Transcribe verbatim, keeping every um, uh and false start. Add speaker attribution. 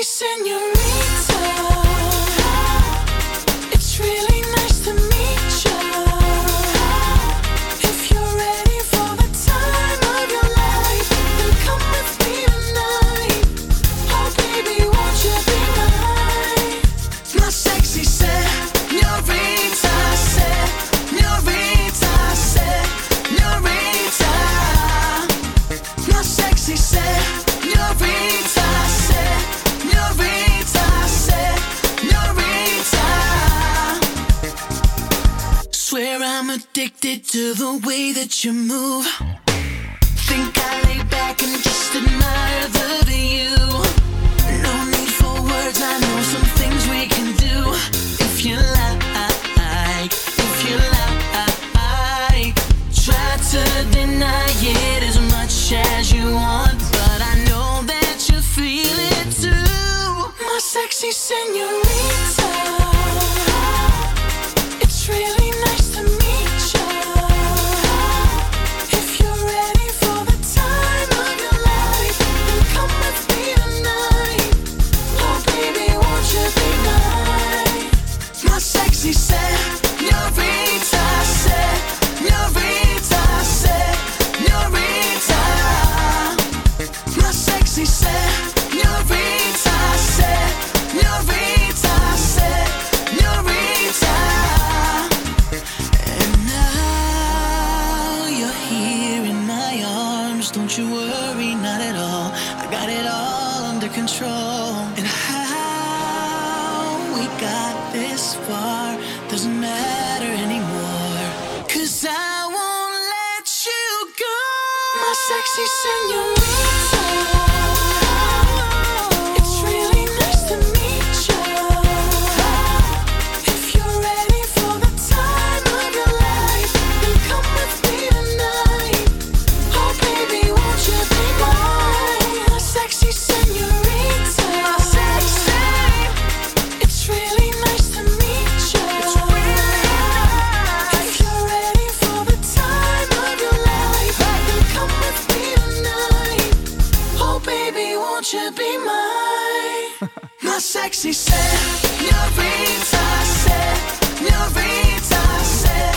Speaker 1: senorita. It's really nice to meet ya. If you're ready for the time of your life, then come with me tonight. Oh baby, won't you be mine? My sexy senorita, senorita, senorita. My sexy senorita, senorita, senorita. Swear I'm addicted to the way that you move. Think I lay back and just admire the view. No need for words, I know some things we can do. If you like, if you like. Try to deny it as much as you want, but I know that you feel it too. My sexy senorita. It's really nice to meet ya. If you're ready for the time of your life, then come with me tonight. Oh baby, won't you be mine? My sexy senorita, senorita, senorita. My sexy senorita, senorita, senorita. And now you're here in my arms. Don't you worry, not at all. I got it all under control. And how we got this far doesn't matter anymore, 'cause I won't let you go. My sexy senorita. It's really nice to meet ya. If you're ready for the time of your life, then come with me tonight. Oh baby, won't you be mine? My sexy senorita. My sexy. It's really nice to meet ya. It's really nice. If you're ready for the time of your life, then come with me tonight. Oh baby, won't you be mine? My sexy senorita, senorita, senorita.